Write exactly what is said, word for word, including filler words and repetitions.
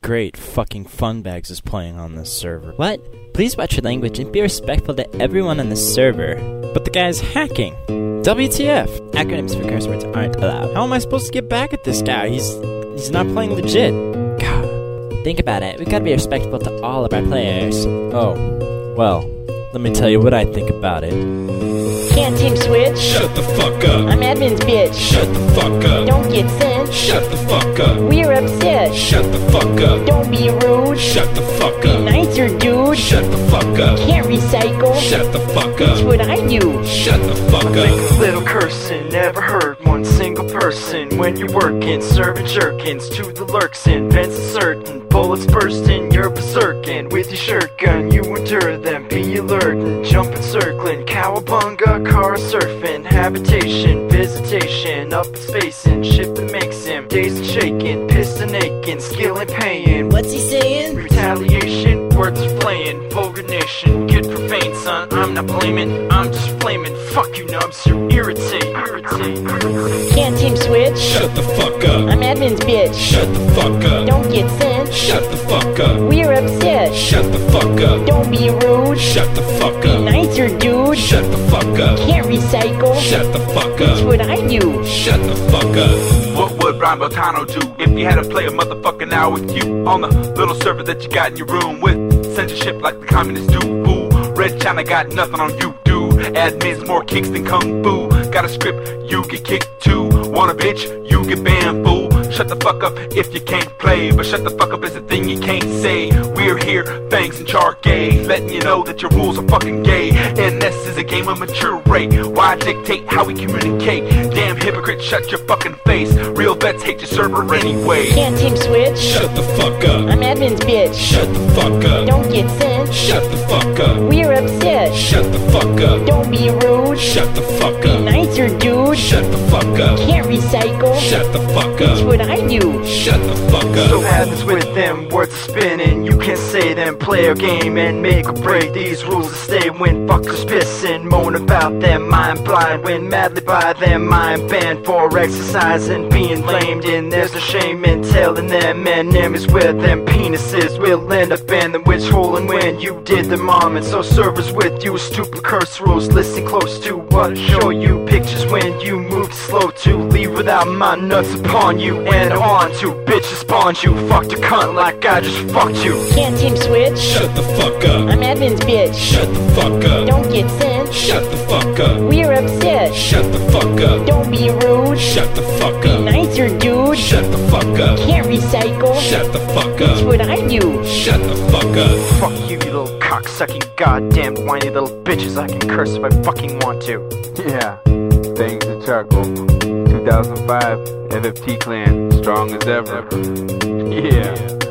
great, fucking Funbags is playing on this server. What? Please watch your language and be respectful to everyone on this server. But the guy's hacking. W T F? Acronyms for curse words aren't allowed. How am I supposed to get back at this guy? He's he's not playing legit. God. Think about it. We've got to be respectful to all of our players. Oh, well, let me tell you what I think about it. Can't team switch? Shut the fuck up. I'm admin's bitch. Shut the fuck up. Don't get sent. Shut the fuck up. We're upset. Shut the fuck up. Don't be rude. Shut the fuck Be up. nicer, dude. Shut the fuck up. Can't recycle. Shut the fuck That's up. what I do. Shut the fuck up. Little cursing, never heard one single person. When you're working, serving jerkins to the lurksin. Vents certain, bullets bursting, you're berserking. With your shirt gun, you endure them, be alertin'. Jumping, circling, cowabunga, car surfing. Habitation, visitation, up in spacing. Ship that makes him dazed and shaking, pissed and aching, skill and paying. What's he saying? Retaliation, words are playing, vulgar nation, get profane, son. I'm not blaming, I'm just flaming. Fuck you, nubs, you irritate, irritate, irritate. Can't team switch? Shut the fuck up. I'm admin's bitch. Shut the fuck up. Don't get sent. Shut the fuck up. We're upset. Shut the fuck up. Don't be rude. Shut the fuck Be up. nicer, dude. Shut the fuck up. Can't recycle. Shut the fuck That's up. what I do. Shut the fuck up. What would Ryan Botano do if he had to play a motherfucking hour with you on the little server that you got in your room with censorship like the communists do? Ooh, Red China got nothing on you, dude. Admins more kicks than kung fu. Got a script, you get kicked too. Want a bitch, you get bamboo. Shut the fuck up if you can't play, but shut the fuck up is a thing you can't say. We're here, Fangs and Chargay, letting you know that your rules are fucking gay. And this is a game of mature rate. Why dictate how we communicate? Damn hypocrite, shut your fucking face. Real vets hate your server anyway. Can't team switch? Shut the fuck up. I'm admin's bitch. Shut the fuck up. Don't get sent. Shut the fuck up. We're upset. Shut the fuck up. Don't be rude. Shut the fuck Be up. nicer, dude. Shut the fuck up. Can't recycle. Shut the fuck That's up. what I do. Shut the fuck So up. happens with them, words are spinning. You can't say them, play a game and make or break these rules to stay when fuckers pissing. Moan about them, mind blind when madly by them. Mind banned for exercising, being blamed. And there's no shame in telling them enemies where them penises will end up in the witch hole. And when you did the mom, and so servers with you stupid curse rules. Listen close to what I show you. Pictures when you move slow to leave without my nuts upon you. And on to bitches spawn you. Fucked a cunt like I just fucked you. Can't team switch? Shut the fuck up. I'm admin's bitch. Shut the fuck up. Don't get sent. Shut the fuck up. We're upset. Shut the fuck up. Don't be rude. Shut the fuck Be up. nicer, dude. Shut the fuck up. Can't recycle. Shut the fuck That's up. what I do. Shut the fuck up. Fuck you, you little cocksucking goddamn whiny little bitches. I can curse if I fucking want to. Yeah, thanks to Charcoal. two thousand five, F F T Clan, strong as ever. Yeah.